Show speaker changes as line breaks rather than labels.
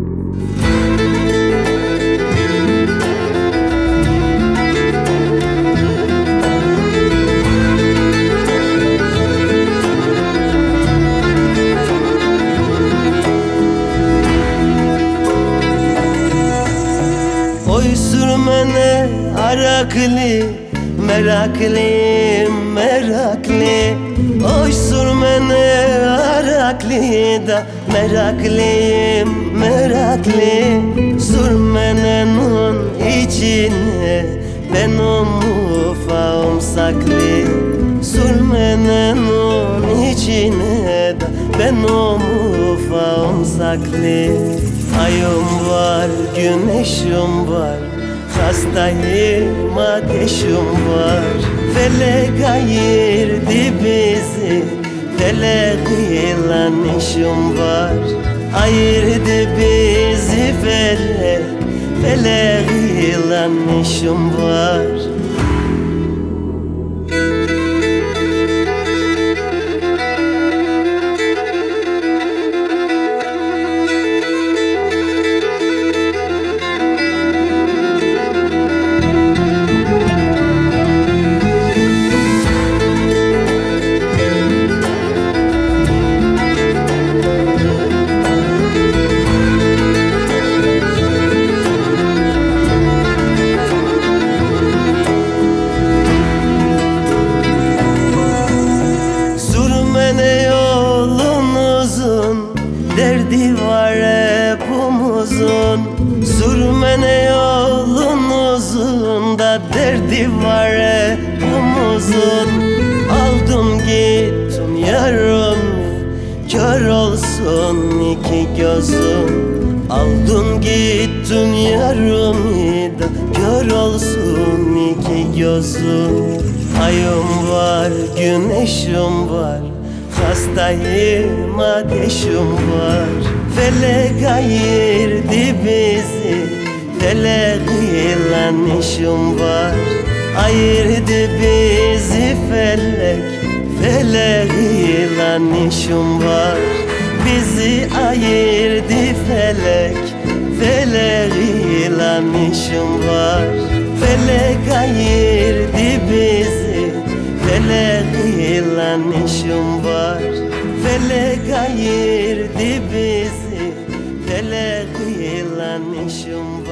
Oy sürmene araklı, meraklıyım meraklı. Oy sürmene araklı da meraklıyım meraklı. Sürmenenin içine benim ufağım saklı. Sürmenenin içine da benim ufağım saklı. Ayım var, güneşim var, hastayım, ateşim var. Felek ayırdı bizi, felek ilan işim var. Ayırdı bizi felek, felek ilan işim var. Derdi var hep omuzun, sürmene yolun uzun da derdi var hep omuzun. Aldın gittin yarım, kör olsun iki gözüm. Aldın gittin yarım da kör olsun iki gözüm. Ayım var, güneşim var, hastayım, ateşim var. Felek ayırdı bizi, felek ilan işim var. Ayırdı bizi felek, felek ilan işim var. Bizi ayırdı felek, felek ilan işim var. Felek ayırdı bizi, felek ilan işim var. Felek ayırdı bizi, felek ilan işim var.